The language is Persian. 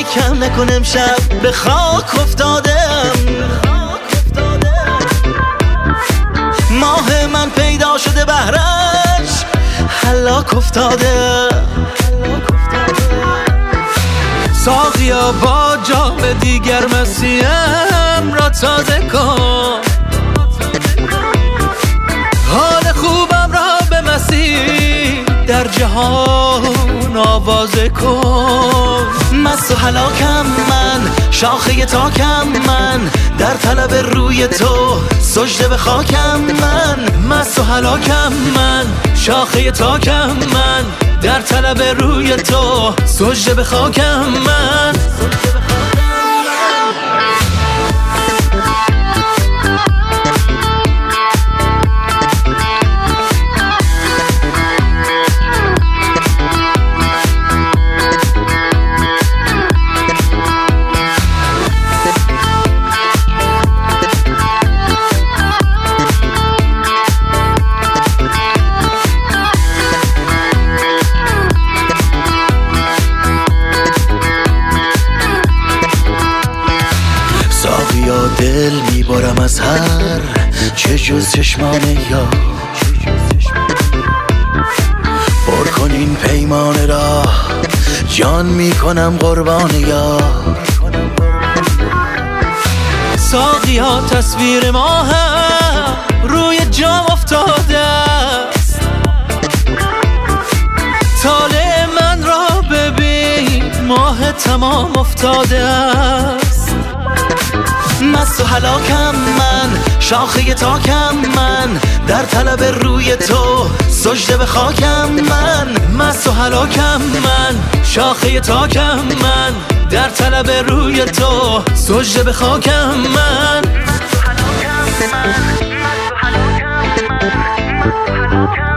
کم نکن امشب به خاک افتادم. ماه من پیدا شده بهرش هلاک افتاده. ساقیا با جام دیگر مسیم را تازه کن، حال خوبم را به مسیح در جهان آوازه کن. مست و هلاکم من، شاخه تاکم من، در طلب روی تو سجده به خاکم من. مست و هلاکم من، شاخه تاکم من، در طلب روی تو سجده به خاکم من. ساقیا دل میبارم از هر چه جز چشمان یار، پر کن این پیمانه را جان میکنم قربان یار. ساقیا تصویر ما هم روی جام افتاده است، طالع من را ببین ماه تمام افتاده است. مست و هلاکم من، شاخه تاکم من، در طلب روی تو سجده به خاکم من. مست و هلاکم من، شاخه تاکم من، در طلب روی تو سجده به خاکم من.